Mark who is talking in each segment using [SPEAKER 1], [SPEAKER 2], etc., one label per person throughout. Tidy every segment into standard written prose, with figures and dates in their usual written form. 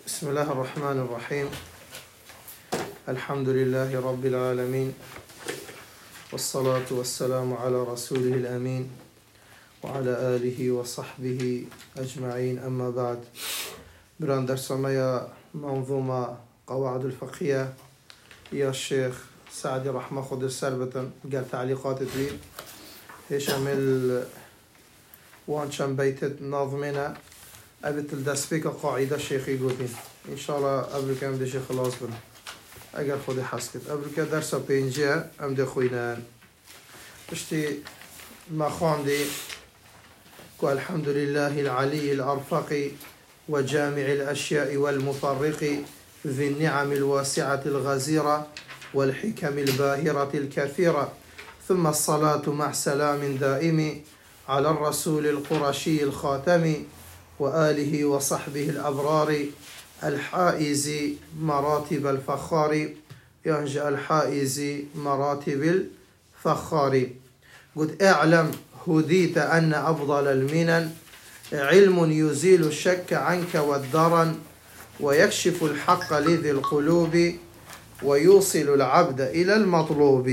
[SPEAKER 1] بسم الله الرحمن الرحيم. الحمد لله رب العالمين، والصلاة والسلام على رسوله الأمين وعلى آله وصحبه أجمعين. أما بعد، بران درسمية منظومة قواعد الفقهية يا الشيخ سعدي رحمه خد السربة قال تعليقات بي هشامل وانشان بيت ناظمنا أبت الدسبيك قاعدة الشيخي قوتين إن شاء الله قبل كم دي شيخ خلاص بنا أجل خودي حسكت قبل كده درس بينجا أم دي خوينان اشتي ما خاندي الحمد لله العلي الأرفق وجامع الأشياء والمفرق ذي النعم الواسعة الغزيرة والحكم الباهرة الكثيرة، ثم الصلاة مع سلام دائم على الرسول القرشي الخاتم وآله وصحبه الأبرار الحائز مراتب الفخار. ينجى الحائز مراتب الفخار. قد اعلم هديت أن أفضل المنن علم يزيل الشك عنك والدرن ويكشف الحق لذي القلوب ويوصل العبد إلى المطلوب.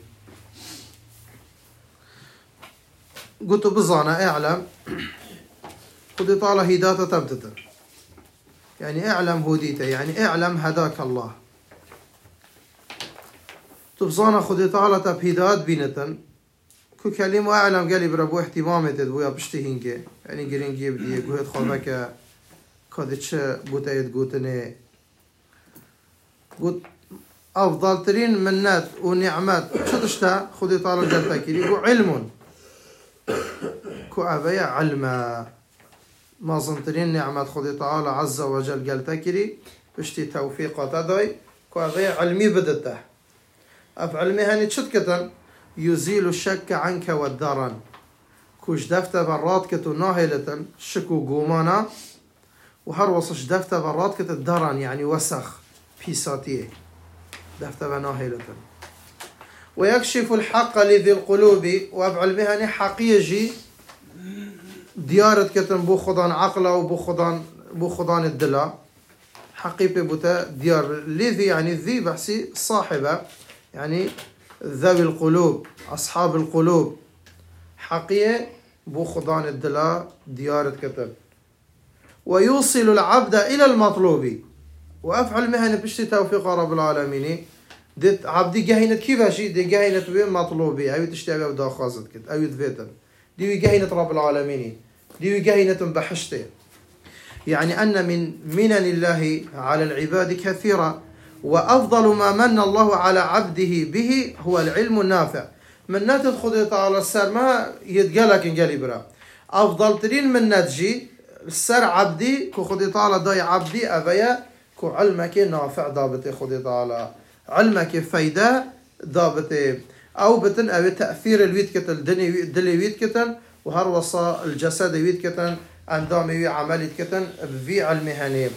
[SPEAKER 1] قلت بظانا اعلم قد طال هداية تبدت، يعني اعلم هديت يعني اعلم هداك الله. تبظانا خد طالة بهداية بينة كو كلمة اعلم قالي بربو احتمامت بويا بشتهينك يعني قرينجي بدي قوهد خلبك كادتش قوتايت قوتني قوت أفضل ترين منات ونعمات شتشتا خد طالة جلتك يقو علم كو أبيا علما ما زنترين نعمات خدي تعالى عز وجل قال تكري بشتي توفيق تداي كوغي علمي بدته أفعلمي هاني تشتكتا يزيل الشك عنك والدرن كوش دفت برات كتو ناهلة شكو قومانا وهروصش دفت برات كتو الدرن يعني وسخ بيساتيه دفت بناهلة ويكشف الحق لذي القلوب وأفعلمي هاني حقيجي ديارت كتن بو خضان عقله وبو خضان الدلا حقيقة بوتا ديار لذي يعني ذي بحسي صاحبة يعني ذوي القلوب أصحاب القلوب حقيقة بو خضان الدلا ديارت كتن ويوصل العبد إلى المطلوب. وأفعل مهنة بشتي توفيق رب العالمين ديت عبدي جهينت كيف شيء دي جهينت بين مطلوبي أو تشتغل ودا خازت كت أو يدفيتن دي جهينت رب العالمين دي جهينة بحشته، يعني أن من منن الله على العباد كثيرة، وأفضل ما من الله على عبده به هو العلم النافع. من نتخذ على السر ما يتقالك انقالي برا أفضل ترين من نتجي السر عبدي كو خذ تعالى داي عبدي أبيا كو علمك نافع ضابط خذ تعالى علمك فايدة ضابط أو بتن أو تأثير الويت كتل دلي ويت كتل وهروصا الجسد ويت كتن أندامي عملية كتن في علمهاني.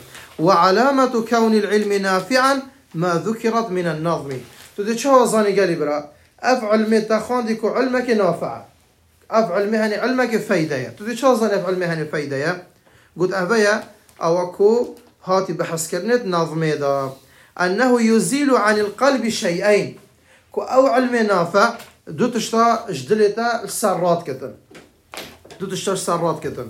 [SPEAKER 1] وعلامة كون العلم نافعا ما ذكرت من النظم. تدي شو ظاني قالي برا أفعل متخاندك علمك نافع أفعل مهني علمك فايدة. تدي شو ظاني أفعل مهني فايدة قلت أبيا أوكو هاتي بحث كرنت نظمي دا أنه يزيل عن القلب شيئين كو أو علم نافع دو تشتا جدلتا السرات كتن دو تشتا السرات كتن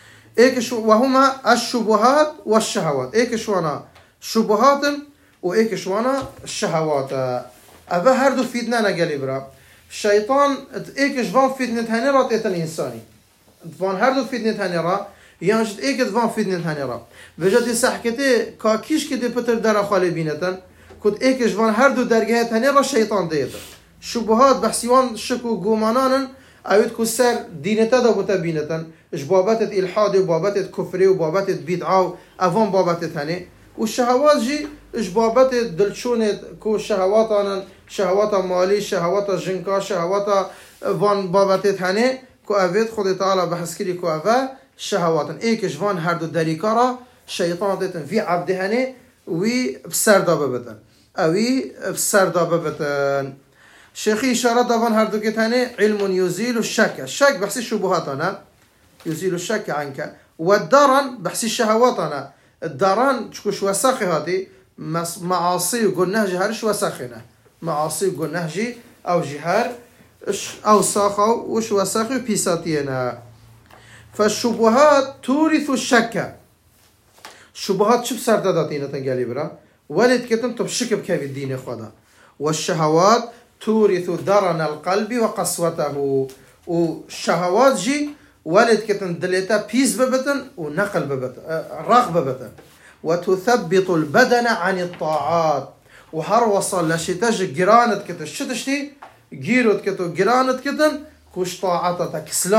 [SPEAKER 1] إيك وهما الشبهات والشهوات. إيك شوانا شبهات وإيك شوانا الشهوات. أفا هردو فيدنا نقالي برا الشيطان إيك شوان فيدنت هنرا تيتن إنساني دفان هردو فيدنت هنرا يانجد إيك دفان فيدنت هنرا بجد سحكتي كاكيش كده بتر دارا خالي بينتن كنت إيك شوان هردو درجات هنرا الشيطان ديتا شبهات بحسيوان شكو قومانان أيود كسر دينتا دا بتبينتن إش بابتت إلحاد وبابتت كفري وبابتت بدعة أفان بابتت هني. والشهوات جي إش بابتت دلشونت كو شهواتنا شهوات مالي شهوات جنكا شهوات فان بابتت هني كو أفيد خد تعالى بحسكري كو أفا شهوات إيكش فان هردو داريكارا شيطان ديتن في عبد هني وي بسر دا ببتن أوي بسر دا ببتن. شيخي إشارة دفن هردو كتاني علم يزيل الشك. الشك بحسي شبهاتنا يزيل الشك عنك، والدرن بحسي شهواتنا الداران تشكوش وساخي هاتي معاصي وقلناه جهارش وساخنا معاصي وقلناه جي أو جهار أو ساخو وش وساخي بيساتينا. فالشبهات تورث الشك. شبهات شو بسرداتينا تنقالي برا ولد كتن تبشك بكيف الدين خدا. والشهوات تورث درن القلب وقسوته. والشهوات جي ولد كتن دليتا بيس ببتن ونقل ببتن رغبة ببتن. وتثبط البدن عن الطاعات. وهر وصل لشتاج جرانت كتن شتشتي جيروت كتن جرانت كتن كوش طاعتها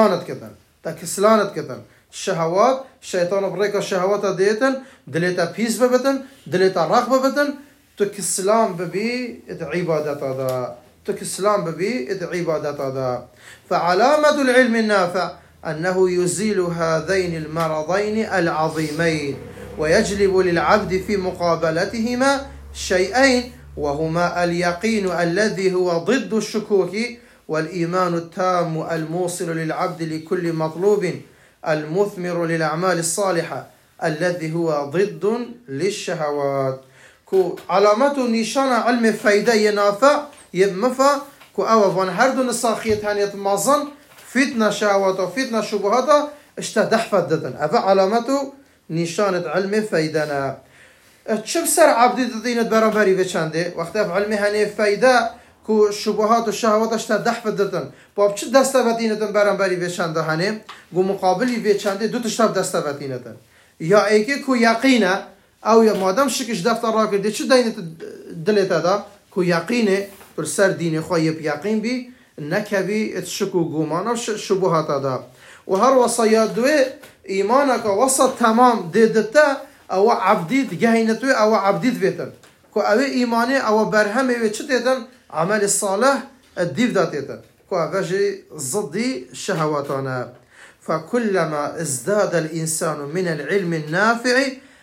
[SPEAKER 1] تكسلانت كتن الشهوات الشيطان بريك الشهوات ديتن دليتا بيس ببتن دليتا رغبة ببتن تكسلان ببي عبادات هذا تكسلان ببي عبادات هذا. فعلامة العلم النافع أنه يزيل هذين المرضين العظيمين ويجلب للعبد في مقابلتهما شيئين وهما اليقين الذي هو ضد الشكوك والإيمان التام الموصل للعبد لكل مطلوب المثمر للأعمال الصالحة الذي هو ضد للشهوات. كو علامته نشان علم فايدة ينافع يبمفا كو أوفان هردو نساخيت هانيت مازن فتنة شهوات وفتنة شبهات اشتدح فدتن أفا علامته نشانة علم فايدنا. تشب سر عبدي دينة برابري بچنده وقتی علم هاني فايدة كو شبهات والشهوات اشتدح فدتن باب چه دسته بدینتن برابری بچنده هاني گو مقابلی بچنده دو تشتاب دسته بدینتن یا ایکی کو یقینه او یا مادام شکش دفتر را کرده چه دینت دلت دا کو یقینه پر سر دین خویب یقین بی نکبی اتشکو گومان و شبهات دا و هر وصايا دوی ایمانک وسط تمام دیدتا او عبدید گهینتوی او عبدید بیتن کو او ایمانه او برهمه و چه دیدن عمل الصالح الديف داتيتا كو افاجي ضدي شهواتنا. فكلما ازداد الإنسان من العلم النافع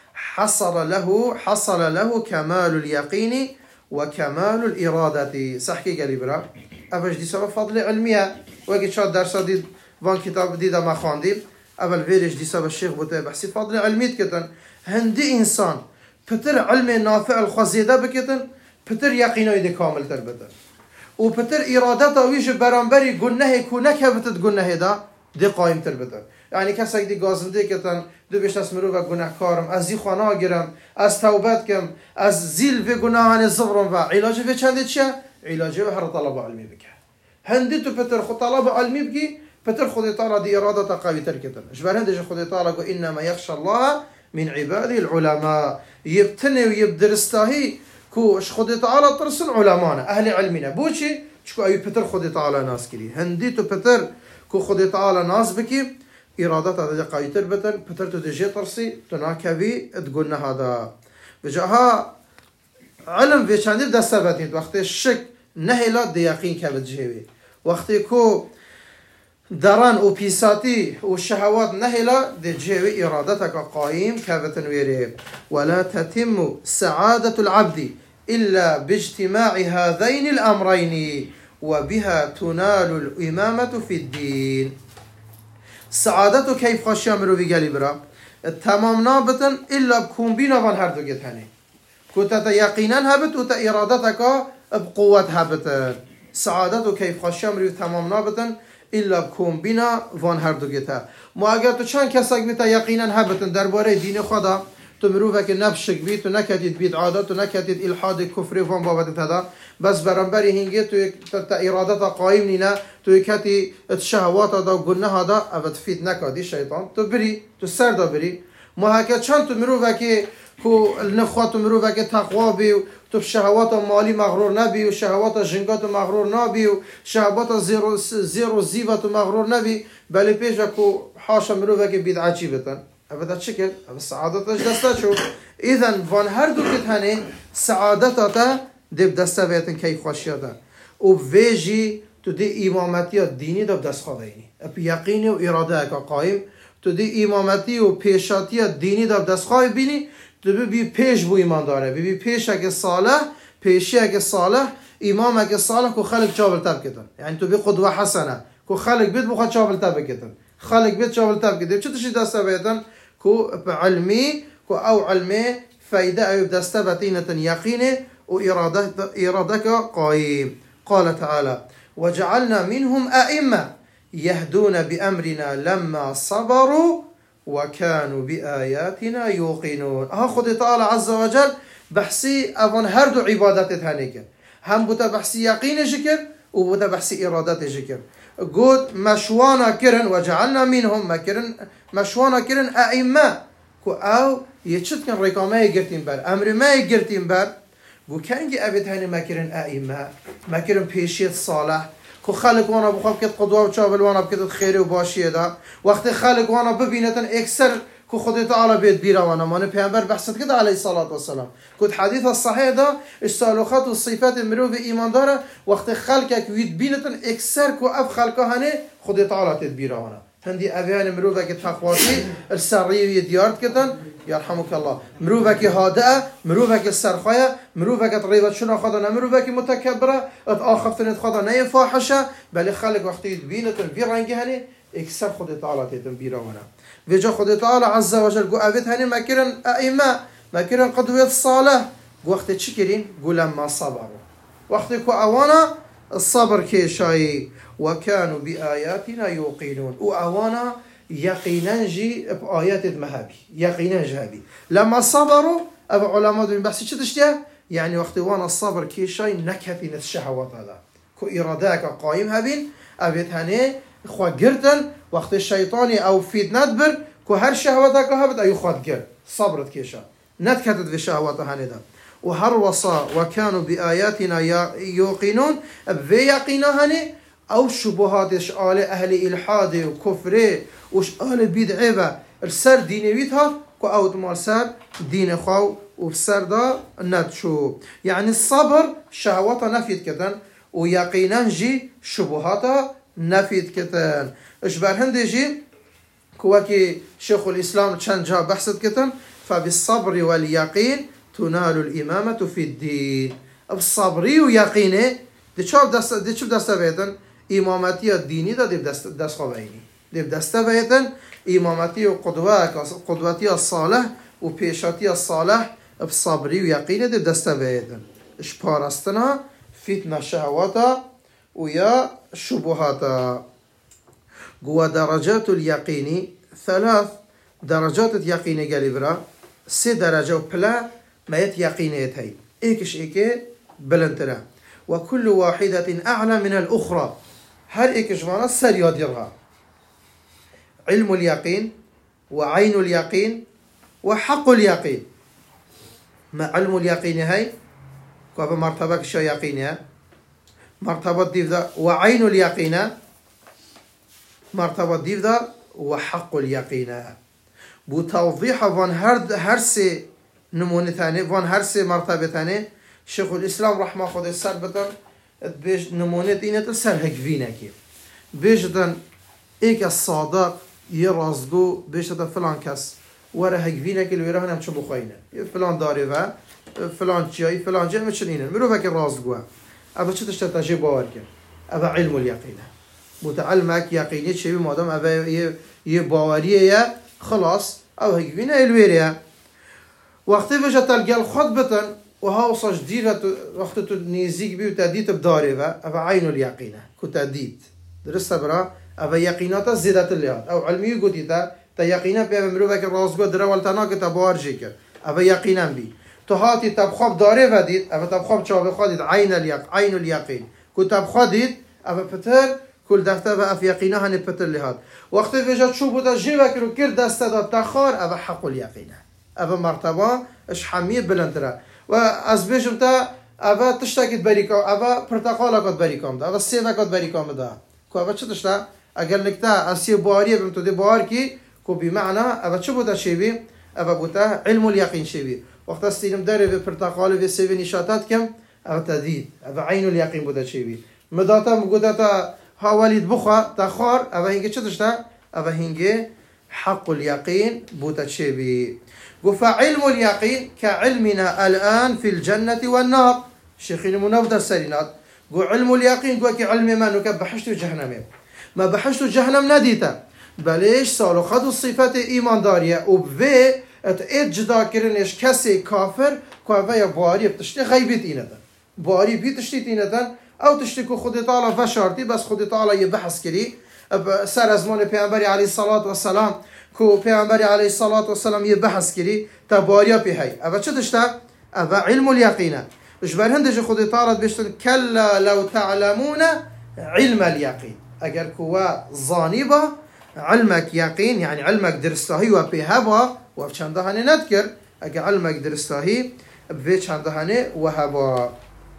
[SPEAKER 1] حصل له كمال اليقين وكمال الإرادة. صحكي قليبرا افاج دي سبب فضل علمية وقت شاد درس دي وان كتاب دي دا ما خاندي اول فيرج دي سبب الشيخ بوتي بحسي فضل علمية كتن هندي إنسان بتر علم نافع الخزيدة بكتن بتر يقينه يدي كامل تربتن وبتر إرادته ويش برانبري قلناه كونك هبتت قلناه دا دي قائم تربتن. يعني كسك دي قازنده كتن دو بيش نسمرو و قناه كارم از زي خانه گرم از توبت كم از زيل في قناهان الزبرم و علاجه في چنده چه؟ علاجه به هر طلب علمي بك هندي تو بتر خود طلب علمي بكي بتر خود تعالى دي إرادة قوي تركتن اجبر هندي خود تعالى قو إنما يخشى الله من عباده العلماء يبتني ويبدرستاهي كوش خود تعالى ترسل علمانا أهل علمنا بوشي شكو أي بتر خود تعالى ناس كري هندي تو بتر كو خود تعالى ناس بكي إرادة هذا قايتر بتر تو تجي ترسي تناكبي تقولنا هذا بجاها علم في شاندي دستبتين وقت الشك نهلا دي يقين كبد جيبي وقت كو دران و بيساتي والشهوات نهلا دي جيبي إرادتك قائم كبتنويري. ولا تتم سعادة العبد إلا باجتماع هذين الأمرين وبها تنال الإمامة في الدين. سعادته كيف خشيا مروي قلبرا التمام نابتا إلا بكون بينا فان هردو جت هني كنت يقينا هبت وتا إرادتك بقوة هبت. سعادته كيف خشيا مروي تمام نابتا إلا بكون بينا فان هردو جتها. ما اگر تو چند کسک بیتا یقینا هبتن درباره دین خدا تو مروفه که نفشک بید تو نکتید بید عادت تو نکتید الحاد کفری فان بابت هدا بس برانبری هنگی تو تا ارادت قائم نینا تو کتی شهوات دا و گناه دا اوت فیت نکادی شیطان تو بری تو سر دا بری. ما هکه چند تو مروفه که کو نخوات مروفه که تقوا بی تو شهوات مالی مغرور نبی و شهوات جنگات مغرور نبی و شهوات زیرو زیوات مغرور نبی بله پیش کو حاشا مروفه که بید عجیبتن ابدا شكل السعادة دستا شو إذن فان هردو كتهني سعادتها دب دستا بيتن كيف خشيتا وبفيجي تدي إمامتي الديني دب دست خديني بيقيني وإرادة قائم تدي إمامتي وبيشاتي الديني دب دست خايب بيني تبي بيش بو إيمان داره بي بيشك الصالح بيشيك الصالح إمامك الصالح كو خلق شابل تاب كتن يعني تبي قدوة حسنة كو خلق بيت بو خد شابل تاب كتن خلق بيت شابل تاب كتن چه تشي دستا بيتن كو بعلمي كو أو علمي فايدة أو بدسته بتينة يقينه وإرادك قائم. قال تعالى وجعلنا منهم أئمة يهدون بأمرنا لما صبروا وكانوا بآياتنا يوقنون. خد تعالى عز وجل بحسي أفن هردو عبادات هنيك هم بوتا بحسي يقين جكر وبوتا بحسي إرادات جكر. قد مشوانا كرن وجعلنا منهم مشوانا كرن أئمة كو أو يتشت كان ريكامه يقرتين بار أمر ما يقرتين بار قو كانجي أبد هني ما كرن أئمة ما كرن بيشيت صالح كو خالق وانا بخواب كت قدوة وشابل وانا بكت خيري وباشيه دا وقت خالق وانا ببينتن اكسر كو خدي تعالى بيت بيرا وانا ماني پیغمبر بحثت كده عليه الصلاة والسلام كنت حديث الصحيح دا السالوخات والصفات المروف ايمان داره وقت خالقك ويت بينتن اكسر كو اب خالقه هني خدي تعالى تت بيرا وانا هندي ابيان مروفك تقواتي السرية ديارت كتن يرحمك الله مروفك هادئة مروفك السرخية مروفك طريبة شنو خدنا مروفك متكبرة اتآخفتن خدنا ناي فاحشة بل خلق وقت يتبينتن في رنجي هني اكسر خدي تعالى تتن بيرا وانا ويجا خدي تعالى عز وجل قو أبيت هني ما كيرن أئمة ما كيرن قدوة الصالح قو وقت تشكرين قو لما صبروا وقت كو أوانا الصبر كيشاي وكانوا بآياتنا يوقنون وأوانا يقينا جي بآيات المهابي يقينا جهابي لما صبروا أبو علماء من بحثي شو تشتيه يعني وقت وانا الصبر كيشاي نكهتين الشهوات هذا كو إراداك قائم هابين أبيت هني خوا قرتن وقت الشيطاني أو فيد ندبر كو هر شهواتك هابت أيو خواد قرد صبرت كيشا نتكتت في شهوات هني دا وهر وصا وكانوا بآياتنا يوقنون بفي يقينا هني أو شبهات آل أهل إلحاد وكفر وش آل بدعبة السر ديني بيتها كو أو مال سر دين خاو وبسر دا نتشو يعني الصبر شهوات نفيد كتن ويقينا جي شبهات نفيد كتن اشبار هندي جي كواكي شيخ الإسلام چند جا بحثت كتن فبالصبر واليقين تنال الإمامة في الدين الصبر ويقينه دي شوف دسته بيتن إمامتي الديني دا ديب دست خوبيني ديب دسته بيتن إمامتي وقدوتي الصالح وبيشاتي الصالح بالصبر ويقينه ديب دسته بيتن اشبارستنا فتنة شهواتا ويا شبهاتا قوة درجات اليقين 3 درجات اليقين قالي برا 3 درجة وبلا ما يتيقينيت هاي ايكش ايكي بلنترا وكل واحدة أعلى من الأخرى هل ايكش وانا سريا ديرها علم اليقين وعين اليقين وحق اليقين ما علم اليقين هاي كوابا مرتبة كشا يقينها مرتبة ديفدا وعين اليقين مرتبة ديفدا وحق اليقين بتوضيح فان هرسي نمونه ثاني فان هرسي مرتبة ثاني شيخ الإسلام رحمه خود السر بدن بيج نمونه دينة السر هكفينه كيف بيجدن ايك الصادق يرازقو بيجدن فلان كس ورا هكفينه كي الويره هنم شو بخوينه فلان داري و فلان جاي فلان جاي مشنينه مروفه كي رازقوه ابا چه تشتاجي باور كن ابا علم اليقين متعلمك يقيني شيء مادام ابا يه باوريه خلاص او هكفينه الويره وقتی وجه تلقى خطبة وهاوصا جديدة وقت نيزيك بي وتاديت بداري أبا عين اليقين كتاديت درست برا أبا يقينات زيادة الليات أو علمي قديتا تا يقينا بي مروفك الرازقو درا والتناك تبار جيكر أبا يقينا بي تهاتي تبخاب داري وديت أبا تبخاب شابه خاديت عين اليقين كتبخاب ديت أبا بتر كل دفتر بقى في يقينها نبتر لهات وقت وجه شو بودا جيبك رو كر دسته تخار أبا حق اليقين أبا مرتبة إيش حمية بلندرة وأزبيجم تا أبا تشتاكت بريكام أبا برتقالة قد بريكام ده أبا سيفة قد بريكام ده كو أبا شو تشتا أقول لك تا أسير بارية بمتودي بار كي كو بمعنى أبا شو بودا شيبي أبا بودا علم اليقين شيبي وقت استيلم داري برتقالة في سيفة نشاطات كم أبا تديد أبا عين اليقين بودا شيبي مداتا مقوداتا هاوليد بخا تخار أبا هنجي شو تشتا أبا هنجي حق اليقين بودا شيبي فعلم اليقين كعلمنا الآن في الجنة والنار شيخين منافدة السرينات علم اليقين كعلم ما نكب بحشت جهنم ما بحشت جهنم نديته بليش صالو خدوا الصفات إيمان دارية وبفي ات جدا كرنش كسي كافر كوفيا بواري بتشتي غيبت إيندا بواري بيتشتي إيندا أو تشتكو خدي تعالى فشارتي بس خدي تعالى يبحث كري سر زمان پیامبری علیه الصلاة والسلام کو پیامبری علیه الصلاة والسلام يبحث كري تباريا بهاي أبا چه دشتا أبا علم اليقين مش برهندج خدي تعالى بيشتن كلا لو تعلمون علم اليقين اگر كوا ظانبا علمك يقين يعني علمك درستاهي وبهبا وفشاندهاني نذكر اگر علمك درستاهي بفشاندهاني وهبا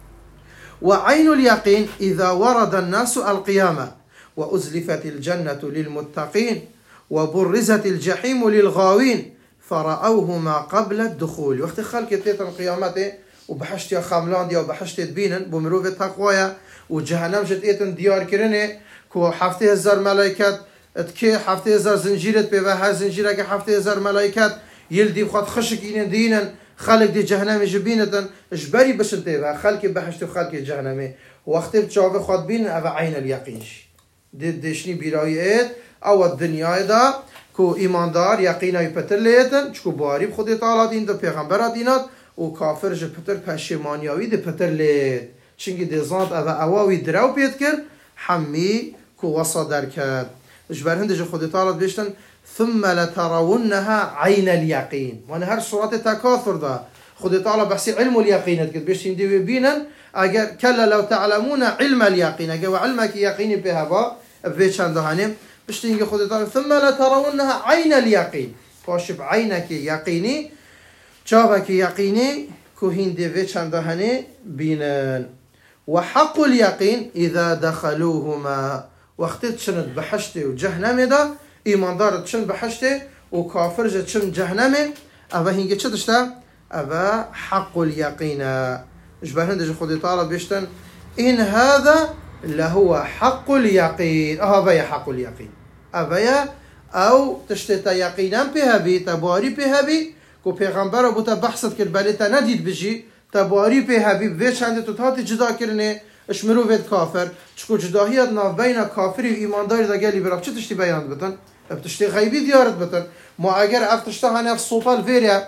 [SPEAKER 1] وعين اليقين إذا ورد الناس القيامة وأزلفت الجنة للمتقين وبرزت الجحيم للغاوين فرأوهما قبل الدخول وقت خلق تيتن قيامته وبحشت يا خاملان ديا وبحشت بينن بمروف تقوايا وجهنم جت ايتن ديار كرنه كو 7000 ملائكه اتكي 7000 زنجيرت به هر زنجيره که 7000 ملائكه يلدي بخاط خشك ين دينن خلق دي جهنم جبينتن اجبري بشنته و خلق بحشت خلق جهنم وقت بچاو خود بين او عين اليقينش دشني بيرايت او الدنيا دا كو ایماندار یقینای پتر لیتن چکو باری خود تعالی دین دا پیغمبر دینات و کافر جه پتر پشیمانیاوی ده پتر لید چنگی ده زاند اواوی دراو پید کرد حمی کو وصا در کرد اجبر هنده جه خود تعالی بیشتن ثم لترونها عین اليقین وانه هر صورت تکاثر دا خود تعالی بحثی علم اليقینت کرد بیشتین دیوی بینن اگر کلا لو تعلمون علم اليقین اگر و علمك یقینی به هوا بیچند هنیم بشتينجي خذ تعالى ثم لترونها عين اليقين فاشب عينك يقيني شافك يقيني كوهين ديفي چندهني بينن وحق اليقين إذا دخلوهما وقت تشند بحشته وجهنم دا إيمان دار تشند بحشته وكافر تشند جهنم أبا هنجي تشتشتا أبا حق اليقين جبهن خذ تعالى بيشتن إن هذا لهو حق اليقين أهبايا حق اليقين أبايا أو تشتتا يقينا بها بي تباري بها بي كو پیغمبر بوتا بحثت كر بالتا نديد بجي تباري بها بي بيش عند تتهاتي جدا كرنه اشمرو ويد كافر چكو جداهيات ناف بين كافري و ايمانداري دا گالي براف چه تشتي بياند بتن تشتي غيبي ديارت بتن ما اگر اف تشتا هنه الصوبة الفيريا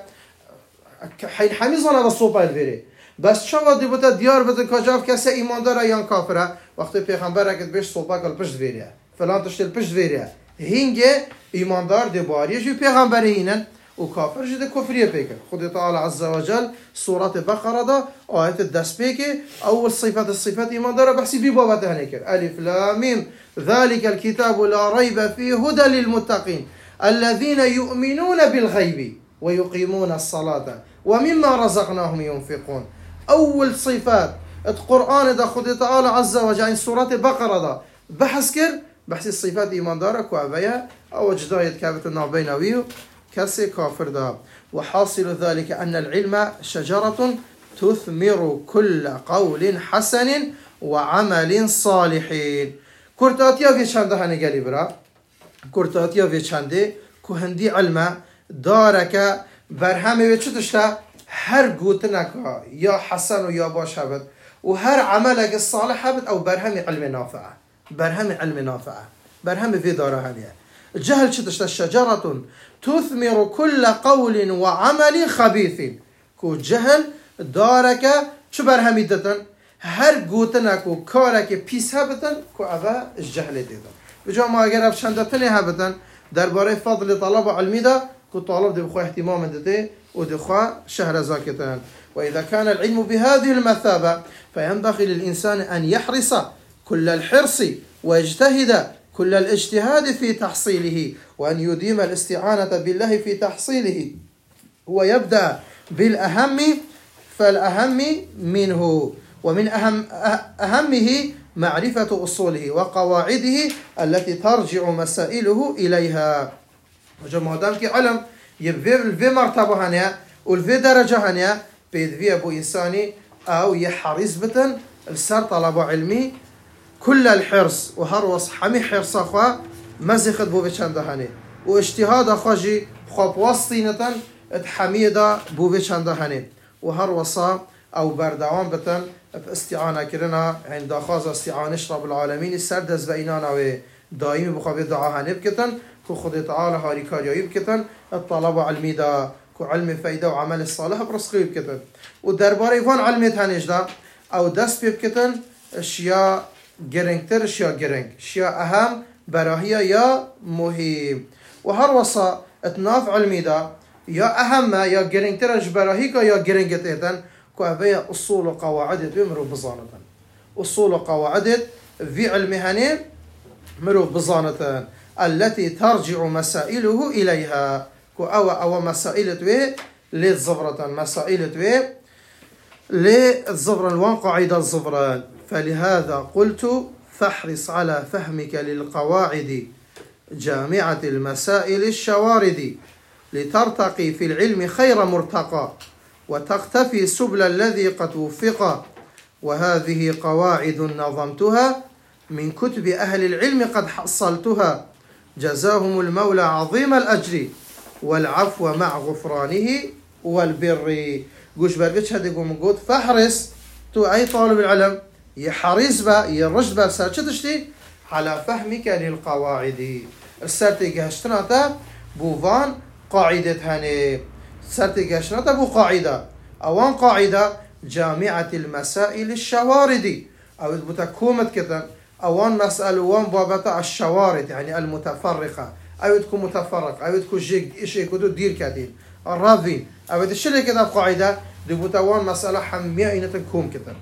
[SPEAKER 1] حين حميزان هذا الصوبة الفيريا بس شو دي بوتا ديار بتن كجاف كسا ايماندار ايان كافره وقت پیغمبر اگه بهش صوبه کل پشت ویریا فلان تشتل پشت ویریا هینگه ایماندار دی باریه جو پیغمبر هینن و کافر جده کفریه پیکر خود تعالی عز وجل سورة بقره دا آیت دست پیکه اول صفت ایماندار بحثی بی بابت هنکر الف لام میم ذلك الكتاب لا ريب فيه هدى للمتقين الذين يؤمنون بالغيب ويقيمون الصلاة ومما رزقناهم ينفقون اول صفات القرآن دا خود تعالى عز وجل سورة بقرة دا بحث كر بحث الصفات إيمان دارك وعبايا أو جداية كابت النابينوي كسي كافر دا وحاصل ذلك أن العلم شجرة تثمر كل قول حسن وعمل صالحين كورتاتيا في چنده هنگالي برا كورتاتيا في چنده كهندي علم دارك برهمه بچتشتا هر گوتنك يا حسن ويا باش هبت وهر عملك الصالح هبت او برهم علم نافعه برهم في دارها الجهل شتشت الشجرة تثمر كل قول وعمل خبيث كو جهل دارك شو برهم دتن هر گوتنك و كارك بيس هبتن كو اوا الجهل دتن بجا ما اگر اب شندتني هبتن درباره فضل طلب علمي دا كو طالب دي بخو اهتمام دته ودخوا شهر زاكتان وإذا كان العلم بهذه المثابة فينبغي للإنسان أن يحرص كل الحرص ويجتهد كل الاجتهاد في تحصيله وأن يديم الاستعانة بالله في تحصيله ويبدأ بالأهم فالأهم منه ومن أهمه معرفة أصوله وقواعده التي ترجع مسائله إليها وجمع دامك علم يبفي مرتبة هنيا والفي درجة هنيا بيدفي أبو إنساني أو يحرص بتن السر طلب علمي كل الحرص وهروس حمي حرص أخوة مزخت بو بچند هني واجتهاد أخوجي خواب وسطينة حميدة بو بچند هني وهروسا أو بردوان بتن استعانة كرنا عند خاص استعانة رب العالمين السردز بيننا ودائم بخواب دعاء هني بكتن كو خد تعالى هاري كاريوي بكتن الطلب علمي دا كو علم فايدة وعمل الصالح برسخي بكتن ودرباري فان علميت هانيش دا او دست بكتن اشياء جرنكتر اشياء جرنك اشياء اهم براهية يا مهم وهر وصا اتناف علمي دا يا اهم يا جرنكتر اش براهيك يا جرنكت ايتن كو ابيا اصول وقواعد بمرو بزانة اصول وقواعد في علم هاني مرو بزانة التي ترجع مسائله إليها كو أو مسائل توي للزفرة مسائل توي للزفرة الوان قاعدة الزفرة فلهذا قلت فاحرص على فهمك للقواعد جامعة المسائل الشوارد لترتقي في العلم خير مرتقى وتختفي سبل الذي قد وفق وهذه قواعد نظمتها من كتب أهل العلم قد حصلتها جزاهم المولى عظيم الأجر والعفو مع غفرانه والبر قوش برقش هذا يقول مقود فاحرص تو أي طالب العلم يحرص با يرشد با سارتشتي على فهمك للقواعد السارتي قهشتناتا بوفان قاعدة هاني سارتي قهشتناتا بو قاعدة أوان قاعدة جامعة المسائل الشواردي أو بتكومت كتن أوان مسألة وان بابتا الشوارد يعني المتفرقة أو تكون متفرق أو تكون شيء كدو دير كدين الراضين أو تشيل كده قاعدة دبوتوان مسألة حمية إن تكون كتن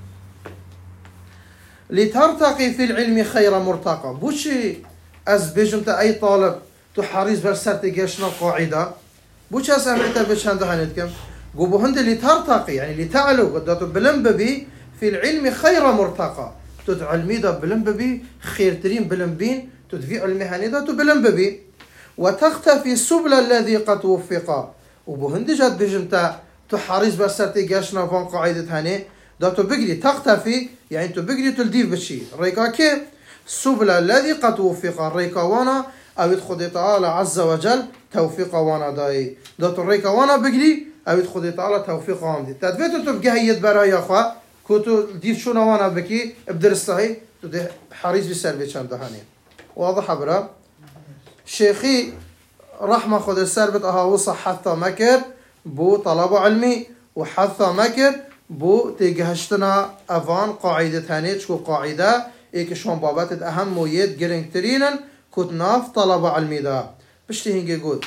[SPEAKER 1] لترتقي في العلم خير مرتقى بوشي أزبيجنت أي طالب تحريز برسرت جيشنا قاعدة بوشي أسمعت بشهند هنتكم قبو هند لترتقي يعني لتعلو قداتو بلنببي في العلم خير مرتقى تدعلمي دا بلنببي خير ترين بلنبين تدفي علمي هنيدا تبلنببي وتختفي سبل الذي قد وفق وبهند جات بجنتا تحريز برسرتي جاشنا فان قاعدة هني دا تبقري تختفي يعني تبقري تلديف بشي ريكا كي سبل الذي قد وفق الريكا وانا او يدخل تعالى عز وجل توفيق وانا داي دا الريكا وانا بقري او يدخل تعالى توفيق وانا دي تدفيتو تبقى هيد برا يا اخوة كنتو ديف شو نوانا بكي بدرستهي تدي حريص بسلبي كان دهاني واضح برا شيخي رحمة خد السربت اهاوصة حثا مكر بو طلب علمي وحثا مكر بو تيجهشتنا افان قاعدة هاني تشكو قاعدة ايك شون بابات اهم مويد جرينج ترينا كتناف طلب علمي دا بشتهنجي قود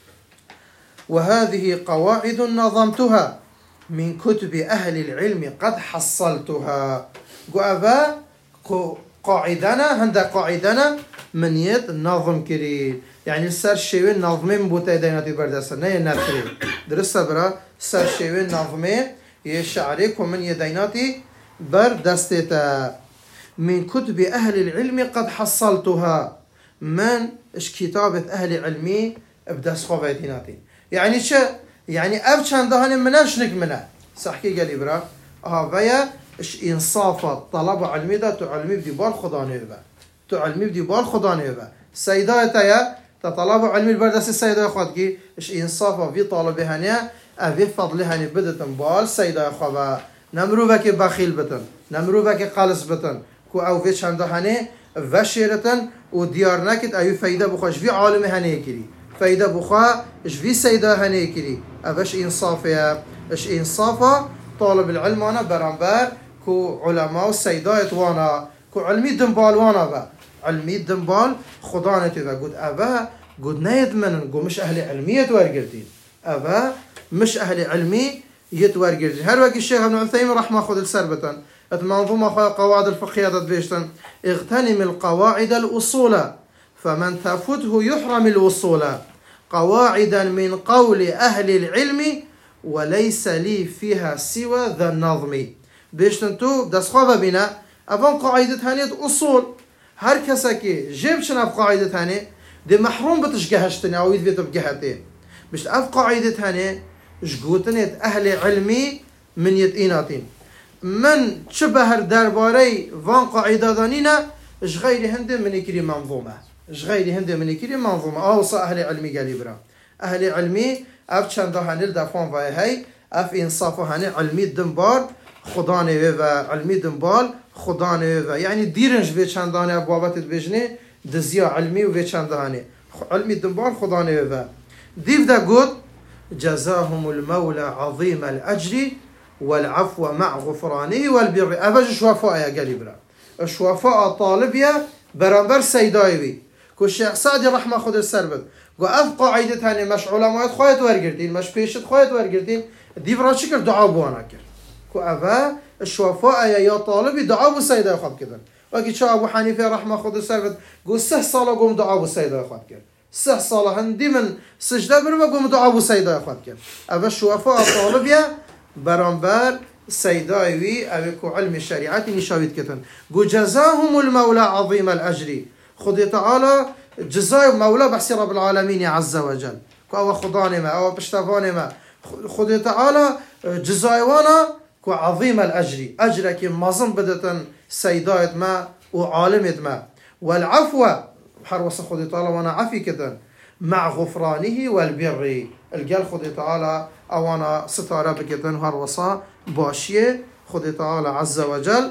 [SPEAKER 1] وهذه قواعد نظمتها من كتب أهل العلم قد حصلتها قوابا قاعدنا هندا قاعدنا من يد نظم كري يعني السر شيوين نظمين بوتا ديناتي بردسر نيه ناتري درسة برا سر شيوين نظمين يشعريك ومن يديناتي بردستتا من كتب أهل العلم قد حصلتها من اش كتابة أهل علمي بدس خوفيتيناتي يعني شو يعني أبشان دهان مناش نكمنا صحكي قالي برا هاويا اش إنصافة طلب علمي دا تعلمي بديبال خدا نيبا تعلمي بديبال خدا نيبا سيدايتا يا تطلب علمي البردس السيدة يا خدكي اش إنصافة في طالبهانيا أبي فضلهاني بدتن بال سيدة يا خبا نمرو بك بخيل بتن نمرو بك قالس بتن كو أو فيش عندهاني وشيرتن وديار نكت أيو فايدة بخاش في عالم هنيكري فايدة بخا اش في سيدة هنيكري أبش إنصافة اش إنصافة طالب العلم أنا برانبر كو علماء السيدات وانا كو علمي دنبال وانا با علمي دنبال خدانتي با قد أبا قد نايد منن قو مش أهل علمي يتورقردين أبا مش أهل علمي يتورقردين هر وقت الشيخ ابن عثيمين رحمه خذ السربة المنظومة قواعد الفقهية تدبيشتن اغتنم القواعد الأصول فمن تفوته يحرم الوصول قواعدا من قول أهل العلم وليس لي فيها سوى ذا النظم بيشتن تو دس خوابا بنا أفن قاعدة هانية أصول هر كساكي جيب شناف قاعدة هانية دي محروم بتشجهشتني أو يدبيت بجهتين بيشت أف قاعدة هانية جقوتنيت أهل علمي من يتئيناتين من شبه الدرباري فان قاعدة دانينا اش غيري هندي من يكري منظومة اش غيري هندي من يكري منظومة أوصى أهل علمي قالي برا أهل علمي أف چند هانيل دفعون وای هاي أف إنصاف هاني علمي دنبال خداني ويفا علمي دنبال خداني ويفا يعني ديرنج في چند هاني أبوابات بجني دزيا علمي وفي چند هاني علمي دنبال خداني ويفا ديف دا قد جزاهم المولى عظيم الأجر والعفو مع غفرانه والبر. أفج شوفاء يا قلبنا شوفاء طالبيا برانبر سيدايوي كو الشيخ سعدي رحمه خود السربت قو أف قاعدة هاني مش علماء خواهد ورقردين مش بيشت خواهد ورقردين دي برا شكر دعا بوانا كر كو أفا الشوفاء يا طالبي دعا بو سيداي خود كدن وكي شا أبو حنيفة رحمه خود السربت قو 6 صالة قوم دعا بو سيداي خود كر 6 صالة هندي من سجدة برما قوم دعا بو سيداي خود كر أفا الشوفاء طالبيا برانبر سيدايوي أبكو علم الشريعة نشاويت كتن قو جزاهم المولى عظيم الأجر خدي تعالى جزاء مولى بحسي رب العالمين عز وجل كو خضاني ما أو بشتفاني ما خدي تعالى جزايوانا كو عظيم الأجر أجرك مظن بدة سيدايت ما وعالمت ما والعفو حروس خدي تعالى وانا عفي كتن مع غفرانه والبر القال خدي تعالى أوانا ستارة بكتن هروسا باشيه خدي تعالى عز وجل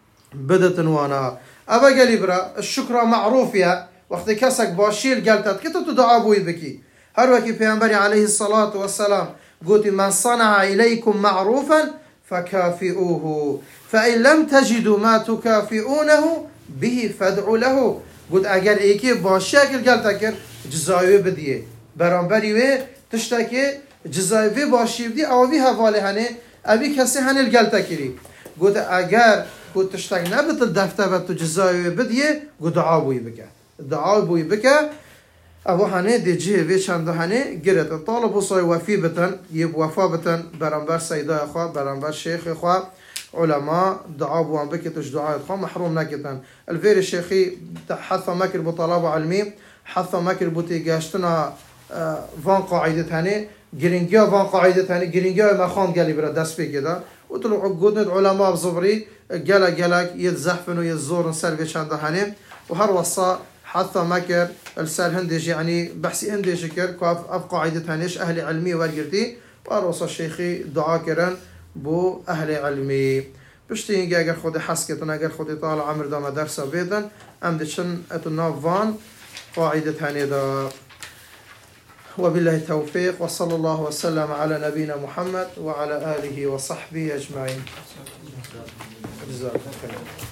[SPEAKER 1] بدت وانا أبا قالي برا الشكر معروف يا وقت كسك باشير قالت كتو تدعى بوي بكي هر وكي بيعنبري عليه الصلاة والسلام قلت من صنع إليكم معروفا فكافئوه فإن لم تجدوا ما تكافئونه به فادعوا له قلت أقل إيكي باشير قالت جزاوي بديه برانبري وي تشتكي جزاوي باشي بدي أو بي هفالي هني أبي كسي هني القلت كري قلت أقل قلت تشتاق نبت الدفتر بتو جزاوي بديه قلت دعابوي بك دعابوي بك أبو هني دي جيه في چند هني قرأت الطالب وصي وفي بتن يب وفا بتن برانبر سيدا أخوة برانبر شيخ أخوة علماء دعابوان بك تش دعاء أخوة محروم نكتن الفير الشيخي حث مكر بطلاب علمي حث مكر بوتي قاشتنا فان قاعدة هني جرينجيا فان قاعدة هني جرينجيا ما خان قالي برا دست في كده وطلعوا عقودنا علماء بزبري جلك يتزحفن ويتزورن سلفي شانده هني وهر وصا حتى مكر السال هندش يعني بحسي هندش كر كاف أف قاعدة هنيش أهل علمي ورقرتي وهر وصا الشيخي دعاء كرن بو أهل علمي بشتين جاء خود حسكتنا جاء خود طالع عمر دام درس بيدن أمدشن أتنا فان قاعدة هني دا وبالله التوفيق وصلى الله وسلم على نبينا محمد وعلى آله وصحبه أجمعين. جزاكم الله خير.